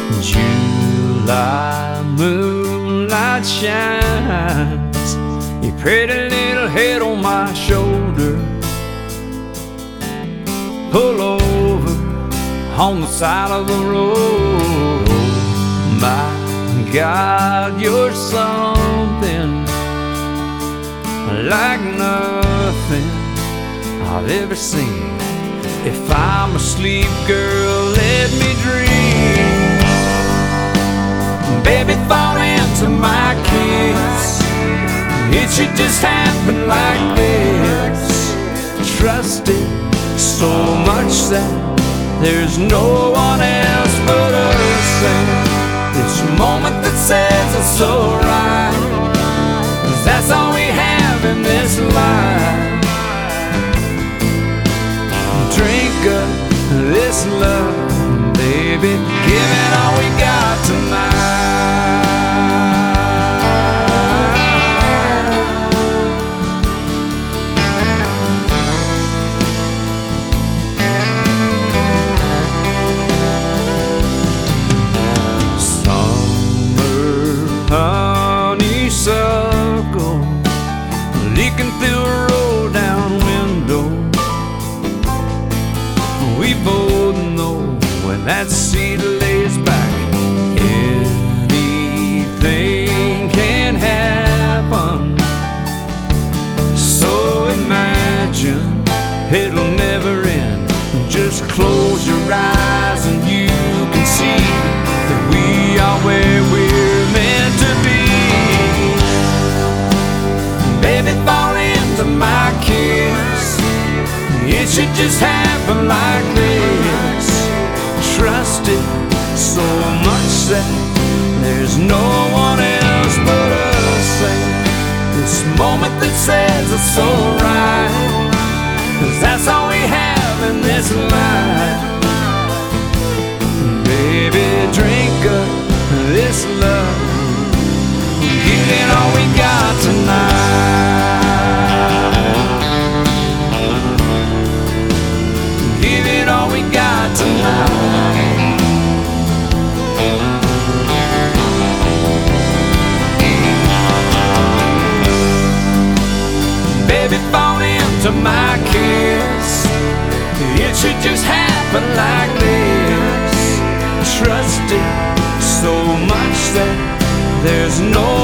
July moonlight shines, your pretty little head on my shoulder. Pull over on the side of the road. My God, you're something like nothing I've ever seen. If I'm asleep, girl, let me dream. Baby, fall into my kiss. It should just happen like this. Trust it so much that there's no one else but us. And this moment that says it's alright, 'cause that's all we have in this life. Drink up this love, baby, give it all we got tonight. Summer honeysuckle leaking through a roll down window. We both know when that seat lays back, anything can happen. So imagine it'll never end. Just close your eyes and you can see that we are where we're meant to be. Baby, fall into my kiss. It should just happen like this. Trust it so much that there's no one else but us. And this moment that says it's alright, 'cause that's all we have in this life. Baby, drink up this love, give it all we got tonight. Give it all we got tonight. Baby, fall into my kiss. It should just happen like this. Trust it so much that there's no